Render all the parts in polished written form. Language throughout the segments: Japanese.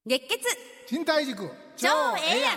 月血賃貸塾超ええやん。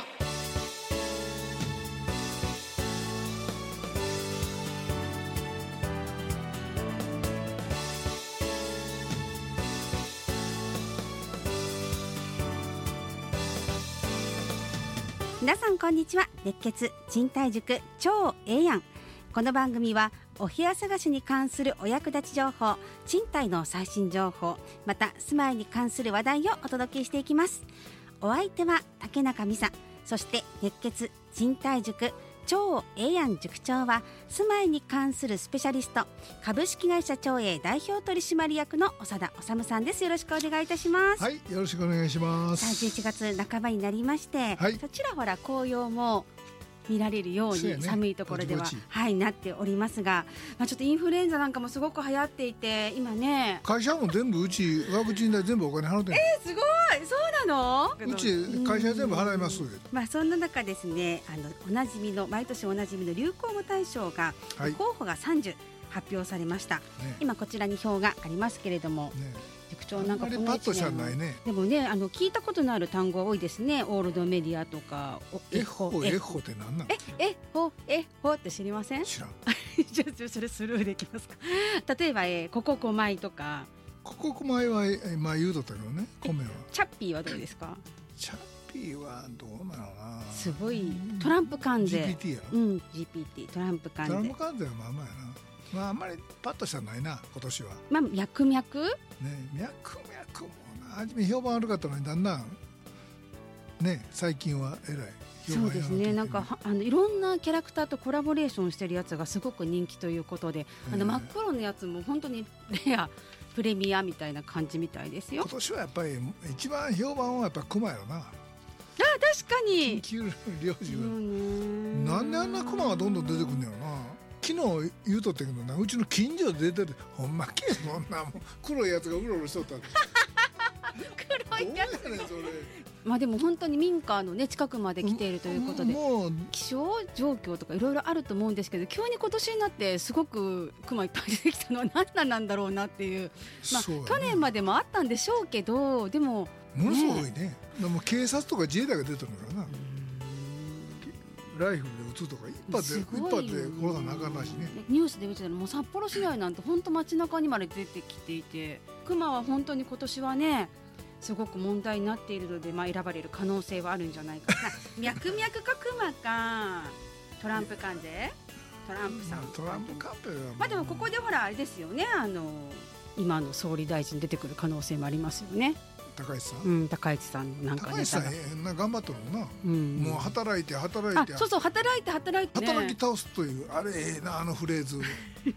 皆さんこんにちは。月血賃貸塾超ええやん。この番組はお部屋探しに関するお役立ち情報、賃貸の最新情報、また住まいに関する話題をお届けしていきます。お相手は竹中美沙、そして月血賃貸塾超ええやん塾長は住まいに関するスペシャリスト、株式会社超え代表取締役の長田治さんです。よろしくお願いいたします。 はい、よろしくお願いします。 11月半ばになりまして、 はい、 そちらほら紅葉も見られるように寒いところでは、なっておりますが、ちょっとインフルエンザなんかもすごく流行っていて、今ね会社も全部うちワクチン代全部お金払ってる。 すごい、そうなの？ うち会社全部払います。 そんな中ですね、おなじみの毎年おなじみの流行語大賞が、候補が30発表されました、今こちらに表がありますけれども、塾長なんかこのパッとしゃないね。 でもね、聞いたことのある単語が多いですね。オールドメディアとかエッホって何なの？ エッホって知りません？ 知らん。 じゃあそれスルーできますか？例えばコココ米とか。 コココ米は言うとったけどね、米は。 チャッピーはどうですか？ チャッピーはどうなのな。 すごいトランプ関税。 GPT やろ。 GPT トランプ関税。 トランプ関税はまあまあやな。あんまりパッとしたのないな今年は。 脈々ね、 脈々もな、初め評判悪かったのにだんだんね、最近はえらい評判そうですね。なんかいろんなキャラクターとコラボレーションしてるやつがすごく人気ということで、真っ黒のやつも本当にレアプレミアみたいな感じみたいですよ。 今年はやっぱり一番評判はやっぱクマやろな。 確かに緊急領事はなんであんなクマがどんどん出てくるんだよな。昨日言うとったけどな、うちの近所で出てる、ほんまけそんなもん黒いやつがうろうろしとった黒いやつどうやねんそれ。 でも本当に民家のね近くまで来ているということで、 もう気象状況とかいろいろあると思うんですけど、急に今年になってすごくクマいっぱい出てきたのは何なんだろうなっていう、去年までもあったんでしょうけど、でもものすごいね。でも警察とか自衛隊が出てるのからな。ライフルで撃つとか一発で殺さなあかんなしね。 ニュースで見てたらもう札幌市内なんて本当街中にまで出てきていて、クマは本当に今年はねすごく問題になっているので、選ばれる可能性はあるんじゃないかな。脈々かクマかトランプ関税、トランプさん、 トランプ関税はでもここでほらあれですよね、今の総理大臣出てくる可能性もありますよね。 高市さん、 高市さんなんか高市さん頑張っとるもんな、もう働いてそう働いて、 働き倒すというあれな、フレーズ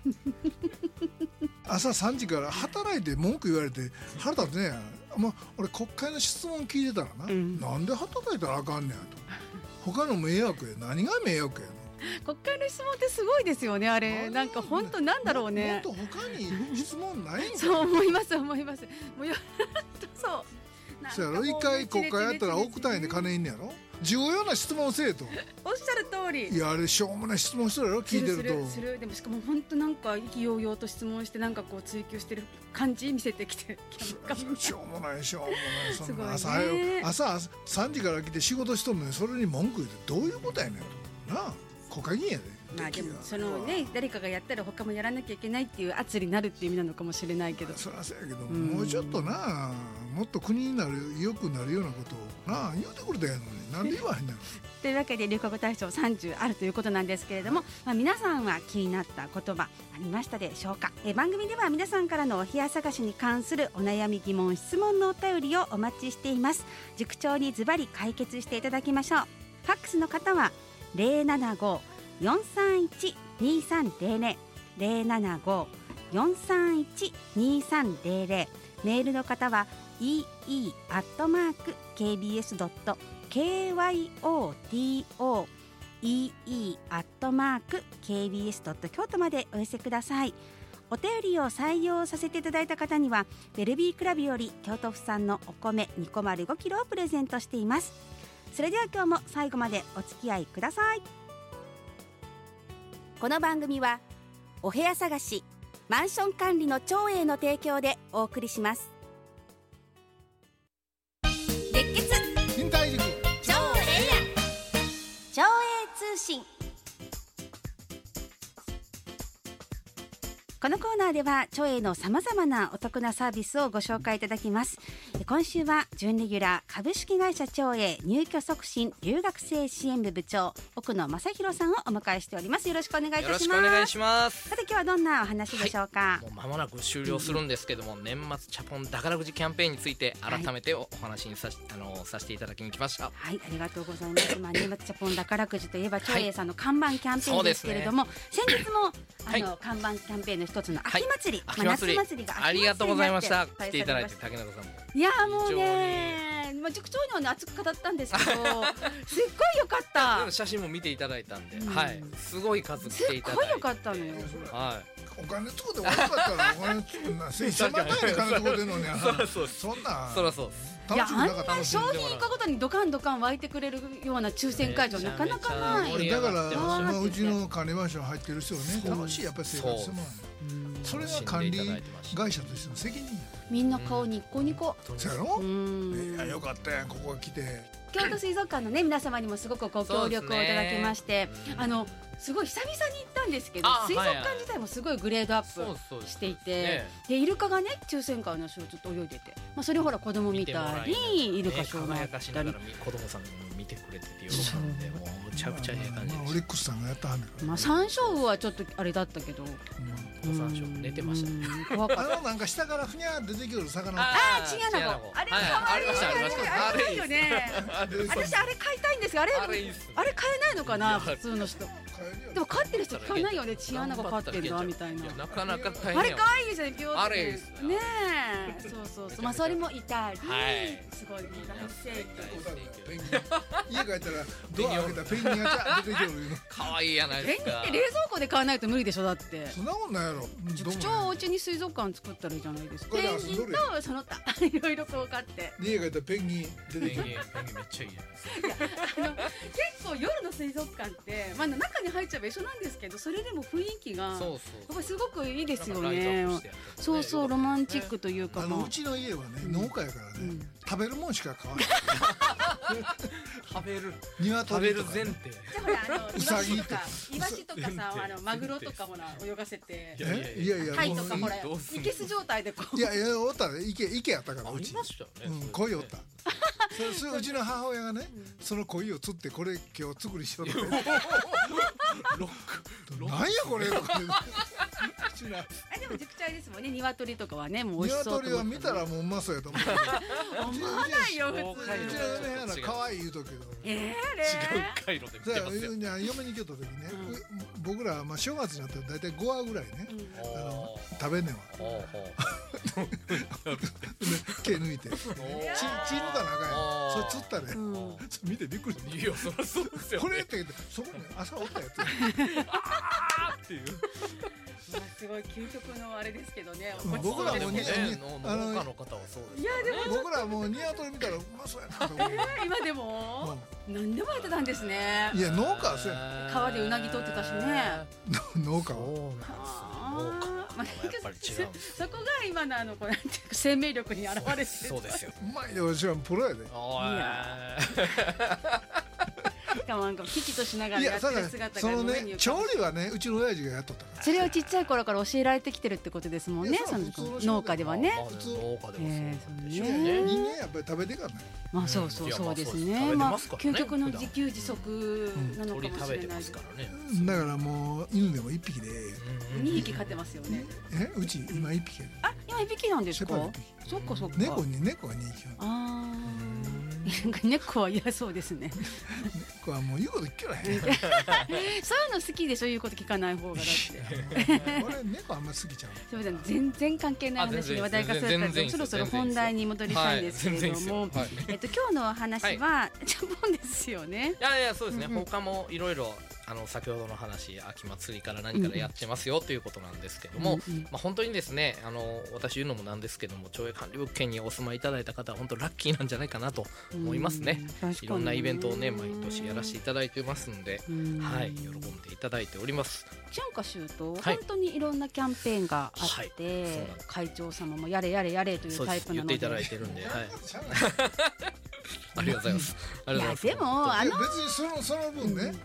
朝3時から働いて文句言われて腹立つね。俺国会の質問聞いてたらな、なんで働いたらあかんねやと。他の迷惑や、何が迷惑やの。 国会の質問ってすごいですよね。あれなんか本当なんだろうね。 もっと他に質問ないんだ。 そう思いますもうそうやろ。一回国会やったら億単位で金いんねやろ。重要な質問せえと。 おっしゃる通り。 いやあれしょうもない質問してるやろ、聞いてると。 するでもしかも本当なんか意気揚々と質問してなんかこう追求してる感じ見せてきてしょうもないそんな朝3時から来て仕事しとるのにそれに文句言ってどういうことやねんとなあ。国会議員やで。 でも誰かがやったら他もやらなきゃいけないっていう圧になるっていう意味なのかもしれないけど、 そりゃそうやけど、もうちょっとな、もっと国になる良くなるようなことをな言うてくれたやのになんで言わへんねんというわけで流行語大賞30あるということなんですけれども、皆さんは気になった言葉ありましたでしょうか。番組では皆さんからのお部屋探しに関するお悩み疑問質問のお便りをお待ちしています。塾長にズバリ解決していただきましょう。ファックスの方は075-431-2300 075-431-2300、メールの方は ee@kbs.kyoto ee@kbs.kyoto までお寄せください。お便りを採用させていただいた方にはベルビークラブより京都府産のお米 205 をプレゼントしています。それでは今日も最後までお付き合いください。この番組はお部屋探しマンション管理の長英の提供でお送りします。月信。このコーナーでは著営のさまざまなお得なサービスをご紹介いただきます。今週は準レギュラー株式会社著営入居促進留学生支援部部長奥野正弘さんをお迎えしております。よろしくお願いいたします。 よろしくお願いします。 さて今日はどんなお話でしょうか。 もう間もなく終了するんですけども、年末チャポン宝くじキャンペーンについて改めてお話にさせていただきに来ました。 はい、ありがとうございます。年末チャポン宝くじといえば著営さんの看板キャンペーンですけれども、先日も看板キャンペーンの一つの秋祭り、夏祭りがありがとうございました。来ていただいて竹中さんもいやもうね、塾長にはね熱く語ったんですけどすっごい良かった。 写真も見ていただいたんで、はい、すごい数来ていただいて、 すっごい良かったのよ。 はい。 お金つくで悪かったらお金つくんな1000万単位で金つくでんのにそんなそらそうです。 いやあんな商品1個ごとにドカンドカン湧いてくれるような抽選会場なかなかない。 だからうちの管理マンション入ってる人はね楽しいやっぱり生活してもらう。それが管理会社としての責任。 みんな顔ニッコニコ。 そうやろ。いやよかったやんここ来て。 京都水族館のね皆様にもすごくご協力をいただきまして、すごい久々に行ったんですけど、水族館自体もすごいグレードアップしていて、でイルカがね抽選会の人ちょっと泳いでて、それほら子供見たりイルカショーがあったり、 子供さん見てくれてて喜んで、もうむちゃくちゃいい感じで。 オリックスさんがやったはんねん。 サンショウはちょっとあれだったけど、 サンショウ寝てましたね。 なんか下からふにゃ出てくる魚。 チンアナゴ。あれ可愛い。あれいいよね。私あれ買いたいんですが、あれ買えないのかな普通の人。でも飼ってる人聞かないよね。チンアナゴ飼ってるなみたいな。 なかなか大変。 あれ可愛いですよね。ピョーあれねえ。そう。それもいたり、すごい大盛況。 家帰ったらドア開けたらペンギンが出てくる。 可愛いやないですか。 ペンギンって冷蔵庫で買わないと無理でしょだって。 そんなもんないやろ。 塾長お家に水族館作ったらいいじゃないですか。ペンギンとその他いろいろこう買って。 家帰ったらペンギン出てくる。 ペンギンめっちゃいいや結構夜の水族館って中に入っちゃえば一緒なんですけど、それでも雰囲気がやっぱりすごくいいですよね。そうロマンチックというか、 うちの家はね農家やからね食べるもんしか買わない。 食べる鶏とか前提。 ウサギとかイワシとかさマグロとかほら泳がせて、 いやタイとかほらいけす状態でこう。 いやおったね池やったからうち。鯉おった。うちの母親がねその鯉を釣ってこれ今日作りしようって。なんやこれ。でも熟茶ですもんね。鶏とかはねもう美味しそう。 鶏は見たらもううまそうやと思う。 思わないよ普通。 うちのね可愛い言うとくけど。 違う回路で見てますよ。 嫁に来た時ね僕ら正月になったら大体5話ぐらいね食べんねんわ。毛抜いて血抜かなあかんやん。それ釣ったね。見てびっくりした。 いやそりゃそうですよ。 これってそこに朝おったやつ。 っていう。 すごい究極のあれですけどね。 僕らも農家の方はそうです。 いやでも僕らもう鶏見たらうまそうやなと思う。 今でも何でもやってたんですね。 いや農家はそうや。 川でうなぎ取ってたしね。 農家は。 やっぱり違う。 そこが今のこうなんていうか生命力に現れてる。 そうですよ。 うまいで私はプロやで。 なんか危機としながらやってる姿がそのね調理はねうちの親父がやっとったから。 それをちっちゃい頃から教えられてきてるってことですもんね。その農家ではね。 普通農家でもそう人間やっぱり食べてからね。 そうですね。究極の自給自足なのかもしれない。 だからもう犬でも1匹で 2匹飼ってますよね。 うち今1匹。 今1匹なんですか。そっか。 猫が2匹。 猫は嫌そうですね。 猫はもう言うこと聞けらへん。そういうの好きでそういうこと聞かない方がだって。 俺猫あんま好きちゃう。 全然関係ない話に話題化するからそろそろ本題に戻りたいんですけれども、今日の話はジャポンですよね。 いやそうですね。他もいろいろ先ほどの話秋祭りから何からやってますよということなんですけども、本当にですね私言うのもなんですけども町営管理物件にお住まいいただいた方は本当ラッキーなんじゃないかなと思いますね。いろんなイベントをね毎年やらせていただいてますので、はい喜んでいただいております。 春夏秋冬本当にいろんなキャンペーンがあって、会長様もやれというタイプなので言っていただいてるんで、ありがとうございます。 いやでも別にその分ね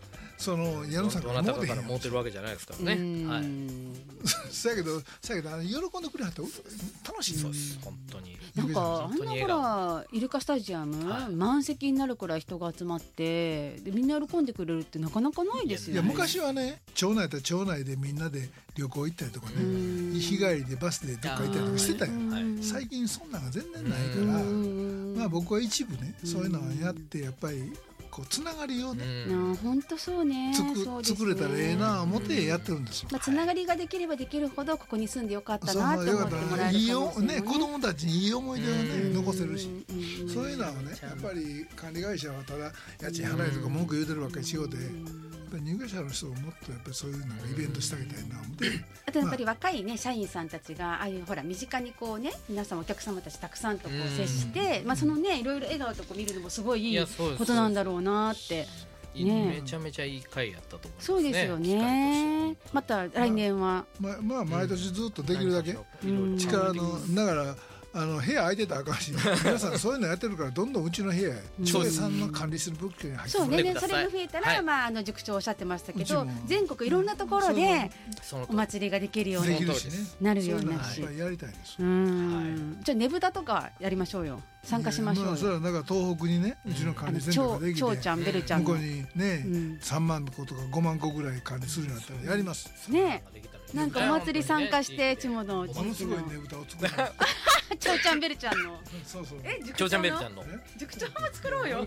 その矢野さんからどなたかから持ってるわけじゃないですからね。はい。 そやけど喜んでくれはって楽しい。 そうです。本当に。 なんかあんなほらイルカスタジアム、満席になるくらい人が集まってでみんな喜んでくれるってなかなかないですよね。 いや昔はね町内やったら町内でみんなで旅行行ったりとかね日帰りでバスでどっか行ったりとかしてたよ。最近そんなのが全然ないからまあ僕は一部ねそういうのをやってやっぱりこうつながりをね本当そうね作れたらええな思ってやってるんですよ。 つながりができればできるほどここに住んでよかったなって思ってもらえるかもしれないね。 子供たちにいい思い出をね残せるしそういうのはねやっぱり管理会社はただ家賃払いとか文句言うてるばっかりしようで入居者の人をもっとやっぱりそういうなんかイベントしてあげたいな思って。 あとやっぱり若いね社員さんたちがああいうほら身近にこうね皆さんお客様たちたくさんとこう接してそのねいろいろ笑顔とこ見るのもすごいいいことなんだろうなってめちゃめちゃいい回やったと思いますね。 そうですよね。また来年はまあ毎年ずっとできるだけ力のだから部屋空いてたらあかんし皆さんそういうのやってるからどんどんうちの部屋へ長江さんの管理する物件に入ってそうねそれが増えたらまあ塾長おっしゃってましたけど全国いろんなところでお祭りができるようになるようになるしやりたいです。 じゃあねぶたとかやりましょうよ。参加しましょうよ。 それはだから東北にねうちの管理センターができて長ちゃんベルちゃん向こうにね3万個とか5万個ぐらい管理するようになったらやりますね。なんかお祭り参加して地元の地域のものすごいねぶたを作る長ちゃんベルちゃんのそう長ちゃんベルちゃんの塾長も作ろうよ。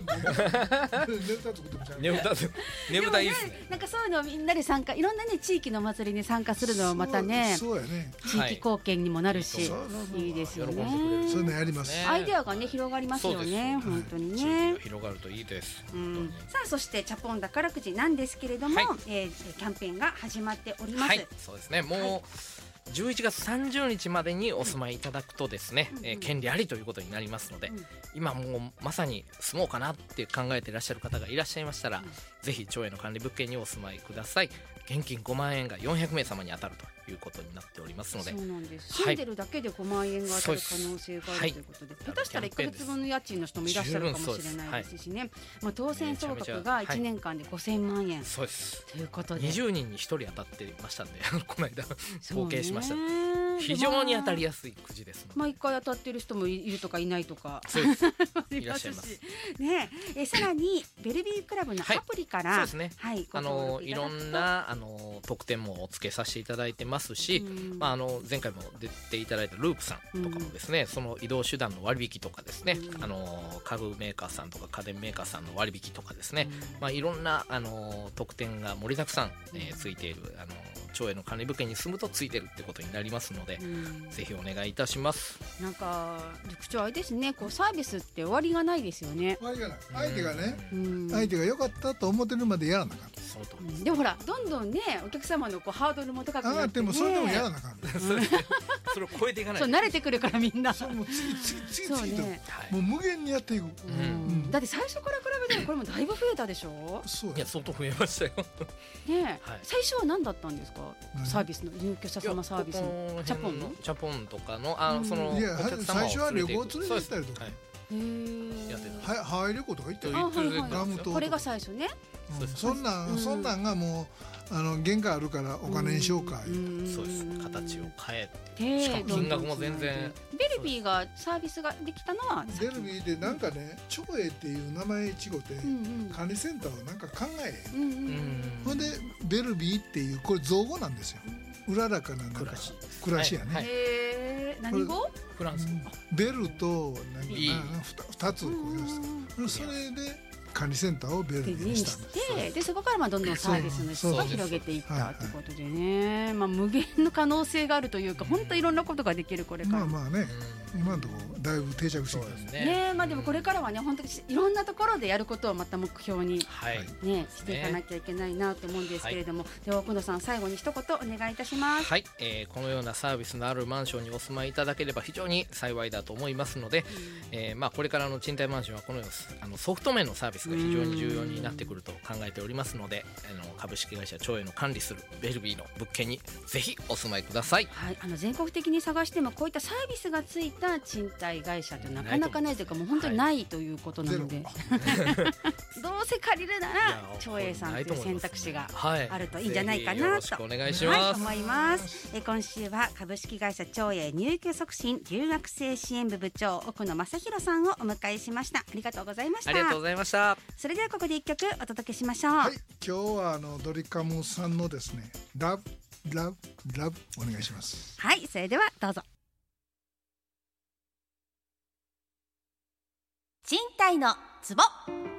ねぶたいいですね。 なんかそういうのみんなで参加いろんなね地域のお祭りに参加するのはまたねそうやね地域貢献にもなるしいいですよね。 そういうのやります。 アイデアがね広がりますよね本当にね。 広がるといいです。 さあそしてチャポン宝くじなんですけれどもキャンペーンが始まっております。 そうですね。もう11月30日までにお住まいいただくとですね権利ありということになりますので今もうまさに住もうかなって考えていらっしゃる方がいらっしゃいましたらぜひ町営の管理物件にお住まいください。現金5万円が400名様に当たるということになっておりますので。 そうなんです。住んでるだけで5万円が当たる可能性があるということで下手したら1ヶ月分の家賃の人もいらっしゃるかもしれないですしね。当選総額が1年間で5000万円そうですということで 20人に1人当たってましたんでこの間統計しました。非常に当たりやすいくじですので毎回当たってる人もいるとかいないとかそうですいらっしゃいますね。さらにベルビークラブのアプリから、 そうですね、いろんな特典もお付けさせていただいてますし、前回も出ていただいたループさんとかもですね、その移動手段の割引とかですね、家具メーカーさんとか家電メーカーさんの割引とかですね、いろんな特典が盛りだくさん、ついている町営の管理物件に住むとついてるってことになりますので、ぜひお願いいたします。 なんか塾長あれですね、こうサービスって終わりがないですよね。 終わりがない。相手がね、相手が良かったと思ってるまでやらなかった。 でもほらどんどんねお客様のこうハードルも高くなって、 でもそれでもやらなかった。 それを超えていかないと。 慣れてくるからみんな。 そうもう次ともう無限にやっていく。 だって最初から比べたらこれもだいぶ増えたでしょ。 そういや相当増えましたよ。 ね、最初は何だったんですかサービスの入居者様サービスのチャポンのチャポンとかのそのお客様最初は旅行連れて行ったりとか。 やってた。 ハワイ旅行とか行ったりこれが最初ね。 そんなんがもう限界あるからお金にしようか。 そうです。形を変えてしかも金額も全然。 ベルビーがサービスができたのはベルビーでなんかね町営っていう名前違って管理センターをなんか考えほんでベルビーっていうこれ造語なんですよ。うららかな暮らしやね。 何語？ フランス。 ベルと2つをこう用意してそれで管理センターをベルビーにしたんです。 でそこからどんどんサービスの人が広げていったということでね、無限の可能性があるというか本当いろんなことができるこれから。 まあね今のところだいぶ定着してるんですね。 でもこれからはね本当にいろんなところでやることをまた目標にしていかなきゃいけないなと思うんですけれども、では奥野さん最後に一言お願いいたします。 はい、このようなサービスのあるマンションにお住まいいただければ非常に幸いだと思いますので、これからの賃貸マンションはこのようなソフト面のサービススが非常に重要になってくると考えておりますので、株式会社長栄の管理するベルビーの物件にぜひお住まいください。 はい、全国的に探してもこういったサービスがついた賃貸会社ってなかなかないというか、もう本当にないということなので、どうせ借りるなら長栄さんという選択肢があるといいんじゃないかなと、 よろしくお願いします。 思います。今週は株式会社長栄入居促進留学生支援部部長奥野正弘さんをお迎えしました。ありがとうございました。 ありがとうございました。 それではここで一曲お届けしましょう。 はい、今日はドリカムさんのですね、ラブラブラブお願いします。 はい、それではどうぞ。賃貸のツボ。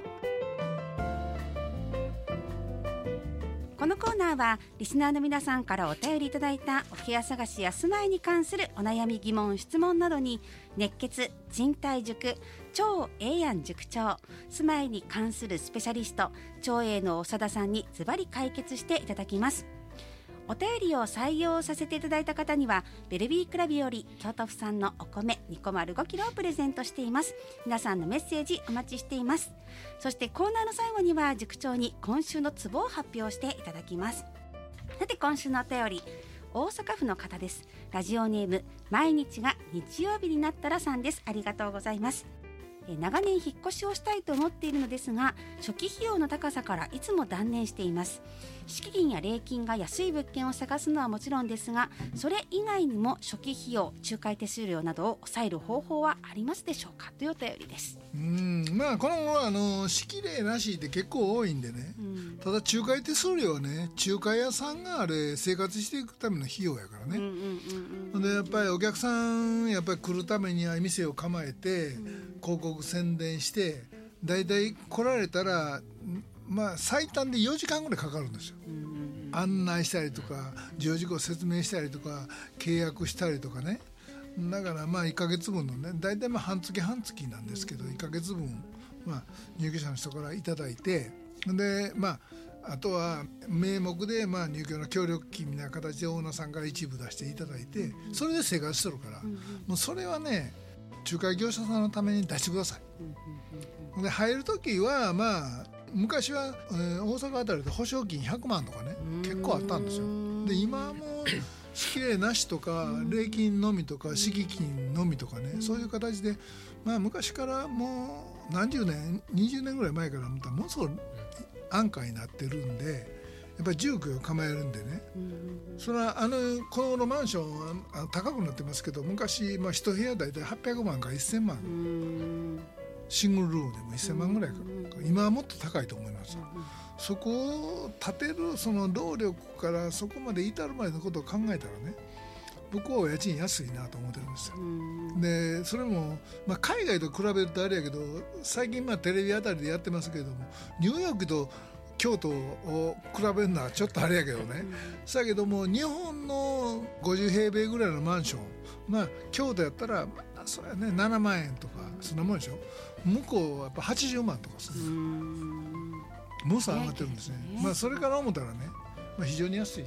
このコーナーはリスナーの皆さんからお便りいただいたお部屋探しや住まいに関するお悩み疑問質問などに熱血賃貸塾超栄安塾長住まいに関するスペシャリスト長栄の長田さんにズバリ解決していただきます。お便りを採用させていただいた方にはベルビークラビより京都府産のお米205キロをプレゼントしています。皆さんのメッセージお待ちしています。そしてコーナーの最後には塾長に今週のツボを発表していただきます。さて今週のお便り、大阪府の方です。ラジオネーム毎日が日曜日になったらさんです。ありがとうございます。長年引っ越しをしたいと思っているのですが、初期費用の高さからいつも断念しています。敷金や礼金が安い物件を探すのはもちろんですが、それ以外にも初期費用、仲介手数料などを抑える方法はありますでしょうか、というお便りです。 まあこの敷礼なしって結構多いんでね、ただ仲介手数料はね、仲介屋さんがあれ生活していくための費用やからね。でやっぱりお客さんやっぱり来るためには店を構えて、広告宣伝してだいたい来られたらまあ最短で4時間ぐらいかかるんですよ。案内したりとか重要事項説明したりとか契約したりとかね。だからまあ1ヶ月分のね、だいたいまあ半月なんですけど、1ヶ月分まあ入居者の人からいただいて、でまああとは名目でまあ入居の協力金みたいな形でオーナーさんから一部出していただいて、それで生活してるから、もうそれはね仲介業者さんのために出してください。で入る時はまあ昔は、大阪あたりで保証金100万とかね結構あったんですよ。で今はもう敷礼なしとか礼金のみとか敷金のみとかね、そういう形でまあ昔からもう何十年20年ぐらい前からものすごい安価になってるんで、やっぱり住居を構えるんでね、それはこのマンションは高くなってますけど、昔、まあ、1部屋大体800万から1000万、シングルルームでも1000万ぐらいか、今はもっと高いと思います。そこを建てるその労力からそこまで至るまでのことを考えたらね、僕はお家賃安いなと思ってるんですよ。でそれも、まあ、海外と比べるとあれやけど、最近まあテレビあたりでやってますけれども、ニューヨークと京都を比べるのはちょっとあれやけどね、だけども日本の50平米ぐらいのマンション、まあ京都やったら、そうやね、7万円とかそんなもんでしょ。向こうはやっぱ80万とかする、ものすごい上がってるんですね。まあそれから思ったらね、まあ、非常に安いという、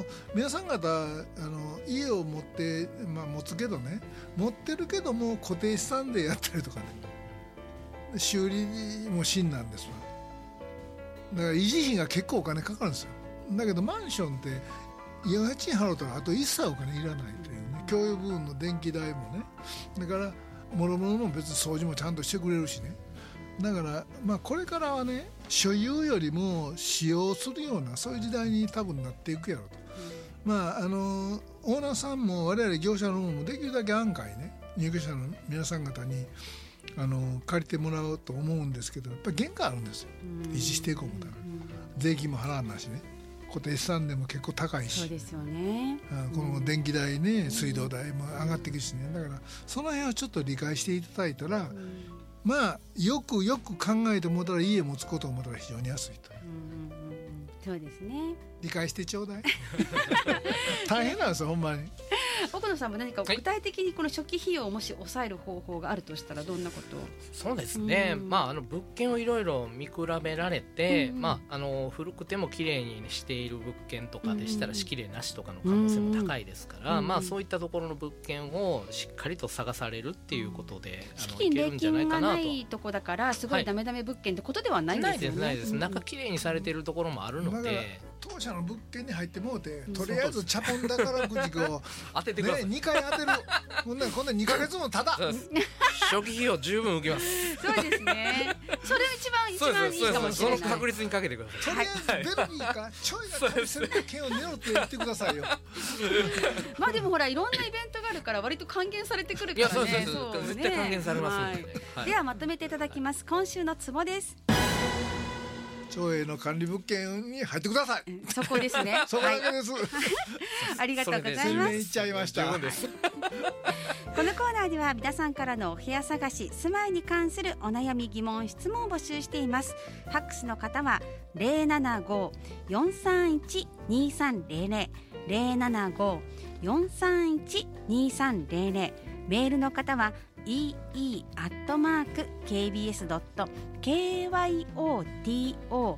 皆さん方家を持って、まあ、持つけどね、持ってるけども固定資産でやったりとかね、修理も真なんですわ。だから維持費が結構お金かかるんですよ。だけどマンションって家賃払うとあと一切お金いらないというね、共用部分の電気代もね、だからもろもろも別に掃除もちゃんとしてくれるしね。だからまあこれからはね、所有よりも使用するようなそういう時代に多分なっていくやろうと。まあオーナーさんも我々業者の方もできるだけ安価にね、入居者の皆さん方に借りてもらおうと思うんですけど、やっぱり限界あるんですよ。維持していこう思ったら税金も払わなしね、固定資産でも結構高いし、 そうですよね。 この電気代ね、水道代も上がっていくしね。だからその辺をちょっと理解していただいたら、まあよく考えてもらったら家持つことを思ったら非常に安いという、 そうですね。 理解してちょうだい大変なんですよほんまに。 奥野さんも何か具体的にこの初期費用をもし抑える方法があるとしたらどんなことを？ そうですね、物件をいろいろ見比べられて、古くても綺麗にしている物件とかでしたら仕切れなしとかの可能性も高いですから、そういったところの物件をしっかりと探されるっていうことで、 資金礼金がないとこだからすごいダメダメ物件ってことではないんですよね。 ないです、中綺麗にされているところもあるので、 当社の物件に入ってもうて、とりあえずチャポン宝くじを当ててください、 2回当てるこんな2ヶ月もただ初期費用十分浮きます。 そうですね、それ一番いいかもしれない。 その確率にかけてください。 とりあえずベルギーかちょいが対戦の件を狙って言ってくださいよ。 まあでもほらいろんなイベントがあるから割と還元されてくるからね。 そう絶対還元されますので、 ではまとめていただきます。今週のツボです。 町営の管理物件に入ってください。 そこですね。 そこだけです。 ありがとうございます。 宣言しちゃいました。 このコーナーでは皆さんからのお部屋探し、住まいに関するお悩み疑問質問を募集しています。ファックスの方は 075-431-2300 075-431-2300、メールの方はee@kbs.kyoto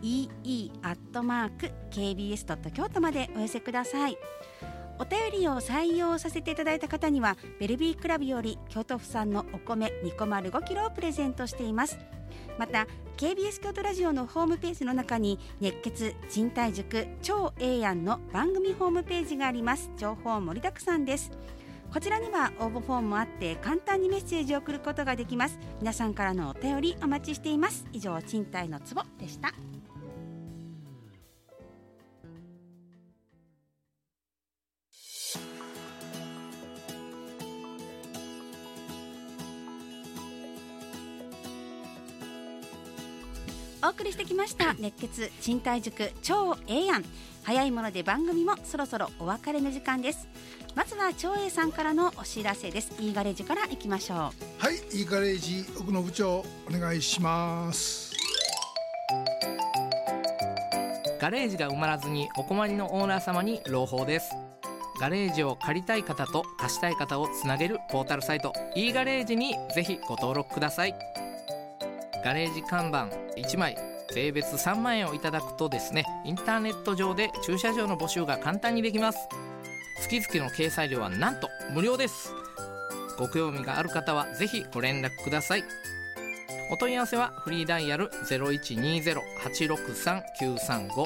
ee@kbs.kyoto までお寄せください。お便りを採用させていただいた方にはベルビークラブより京都府産のお米 205kg をプレゼントしています。また KBS 京都ラジオのホームページの中に熱血賃貸塾超ええやんの番組ホームページがあります。情報盛りだくさんです。こちらには応募フォームもあって簡単にメッセージを送ることができます。皆さんからのお便りお待ちしています。以上、賃貸のツボでした。お送りしてきました熱血賃貸塾超ええやん。早いもので番組もそろそろお別れの時間です。まずは長英さんからのお知らせです。いいガレージからいきましょう。 はい、いいガレージ奥野部長お願いします。 ガレージが埋まらずにお困りのオーナー様に朗報です。ガレージを借りたい方と貸したい方をつなげるポータルサイト e ガレージにぜひご登録ください。ガレージ看板1枚税別3万円をいただくとですね、インターネット上で駐車場の募集が簡単にできます。月々の掲載料はなんと無料です。ご興味がある方はぜひご連絡ください。お問い合わせはフリーダイヤル 0120-863-935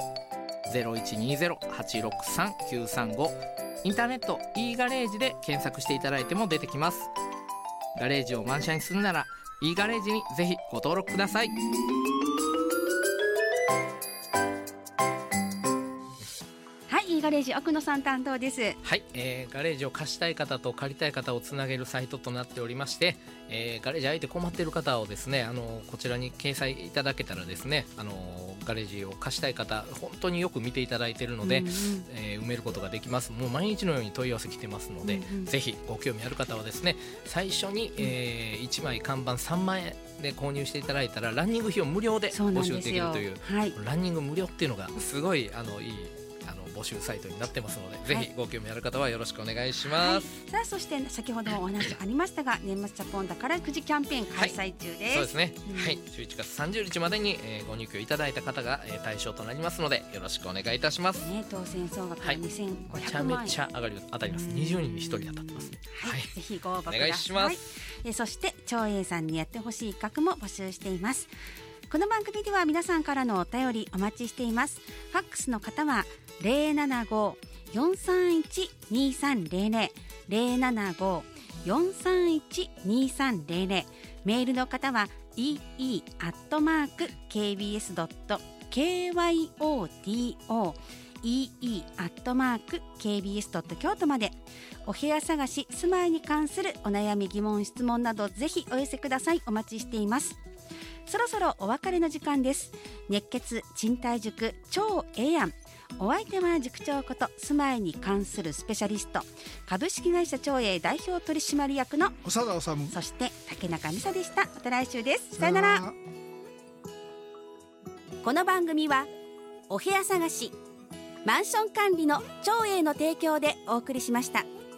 0120-863-935、 インターネット e ガレージで検索していただいても出てきます。ガレージを満車にするなら e ガレージにぜひご登録ください。 ガレージ奥野さん担当です。 はい、ガレージを貸したい方と借りたい方をつなげるサイトとなっておりまして、ガレージ相手困っている方をですね、こちらに掲載いただけたらですね、ガレージを貸したい方本当によく見ていただいているので、埋めることができます。もう毎日のように問い合わせ来てますので、ぜひご興味ある方はですね、最初に、1枚看板3万円で購入していただいたらランニング費を無料で募集できるという、ランニング無料っていうのがすごいいい募集サイトになってますので、ぜひご興味ある方はよろしくお願いします。 さあ、そして先ほどもお話ありましたが、年末チャポン宝くじキャンペーン開催中です。 そうですね、はい、11月30日までに、ご入居いただいた方が、対象となりますのでよろしくお願いいたします。 当選総額は2500万円、 めちゃめちゃ当たります。20人に1人当たってますね。 ぜひご応募ください。 お願いします。 そして長英さんにやってほしい企画も募集しています。この番組では皆さんからのお便りお待ちしています。ファックスの方は075-431-2300 075-431-2300、メールの方は ee@kbs.kyoto ee@kbs.kyoto まで。お部屋探し、住まいに関するお悩み疑問質問などぜひお寄せください。お待ちしています。そろそろお別れの時間です。熱血賃貸塾超ええやん。お相手は塾長こと住まいに関するスペシャリスト、株式会社長英代表取締役の長田治、 そして竹中美沙でした。また来週です。さよなら。この番組はお部屋探し、マンション管理の長英の提供でお送りしました。